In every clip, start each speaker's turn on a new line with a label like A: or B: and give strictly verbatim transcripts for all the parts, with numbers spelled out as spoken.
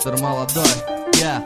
A: Мистер Молодой, я,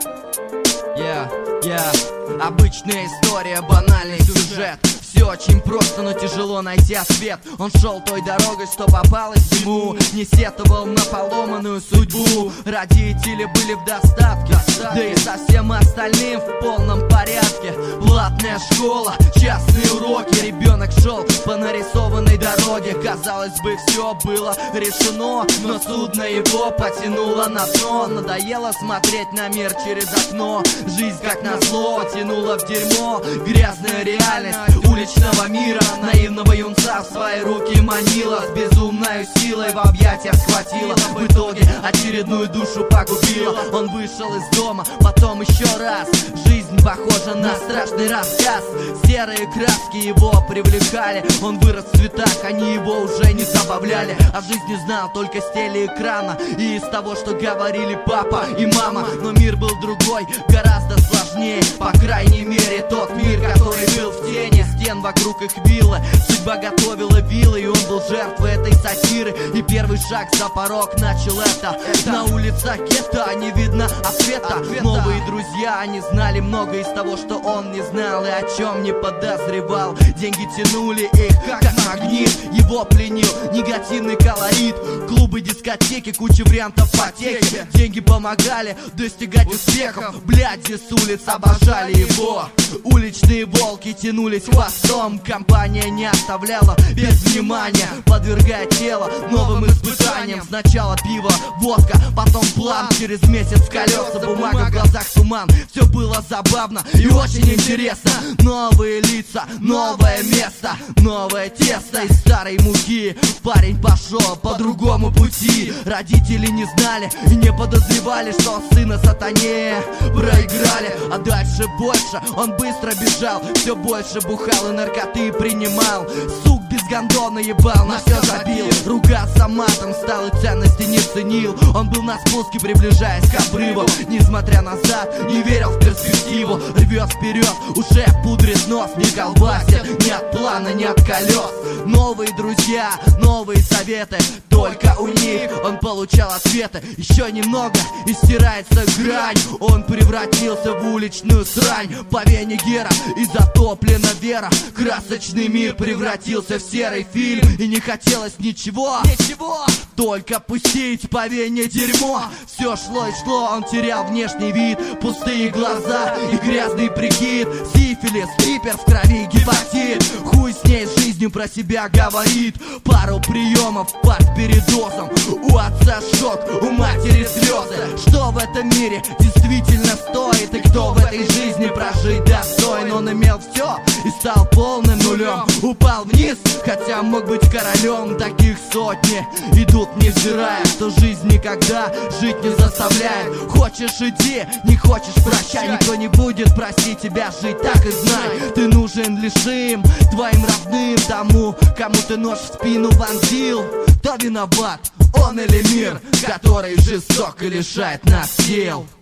A: я, я. Обычная история, банальный сюжет. Все очень просто, но тяжело найти ответ. Он шел той дорогой, что попалось ему, не сетовал на поломанную судьбу. Родители были в достатке, да и со всем остальным в полном порядке. Платная школа, частные уроки. Ребенок шел по нарисованной дороге. Казалось бы, все было решено, но судно его потянуло на дно. Надоело смотреть на мир через окно. Жизнь, как назло, тянула в дерьмо. Грязная реальность уличного мира наивного юнца в свои руки манила. С безумной силой в объятиях схватила. В итоге очередную душу погубила. Он вышел из дома, потом еще раз. Жизнь похожа на страшный рассказ. Серые краски его привлекали. Он вырос в цветах, они его уже не забавляли. О жизни знал только с телеэкрана и из того, что говорили папа и мама. Но мир был другой, гораздо сложнее. По крайней мере тот мир, который был в тени. Стен вокруг их виллы. Судьба готовила виллы, и он был жертвой этой сатиры. И первый шаг за порог начал это. На улицах гетто не видно ответа. Новые друзья, они знали много из того, что он не знал и о чем не подозревал. Деньги тянули их, как магнит. Его пленил негативный колорит. Клубы, дискотеки, куча вариантов потеки. Деньги помогали достигать успехов. Бляди с улиц обожали его. Уличные волки тянулись хвостом. Компания не оставляла без внимания, подвергая тело новым испытаниям. Сначала пиво, водка, потом план. Через месяц колеса, бумага, в глазах туман. Все было забавно и очень интересно. Новые лица, новое место, новое тесто из старой муки. Парень пошел по другому пути. Родители не знали и не подозревали, что сына сатане проиграли. А дальше больше, он быстро бежал, все больше бухал и наркоты принимал. Сук без гондона ебал, на все забил. Ругаться матом стал и ценности не ценил. Он был на спуске, приближаясь к обрыву. Несмотря назад, не верил в перспективу. Рвет вперед, уже пудрит нос. Не колбасит ни от плана, ни от колес. Новые друзья, новые советы. Только у них он получал ответы. Еще немного и стирается грань. Он превратился в уличную срань. По вене Гера и затоплена вера. Красочный мир превратился в серый фильм. И не хотелось ничего, ничего, только пустить по вене дерьмо. Все шло и шло, он терял внешний вид. Пустые глаза и грязный прикид. Сифилис, пипер в крови, гепатит. Хуй с ней, с жизнью про себя говорит. Пару приемов под передозом. У отца шок, у матери слезы. Что в этом мире действительно стоит? И кто в этой жизни прожить достойно? Он имел все и стал полным нулем. Упал вниз, хотя мог быть королем. Таких сотни идут, невзирая, что жизнь никогда жить не заставляет. Хочешь — иди, не хочешь — прощай. Никто не будет просить тебя жить, так и знай. Ты нужен лишь им, твоим родным. Тому, кому ты нож в спину вонзил. Кто виноват, он или мир, который жестоко лишает нас сил?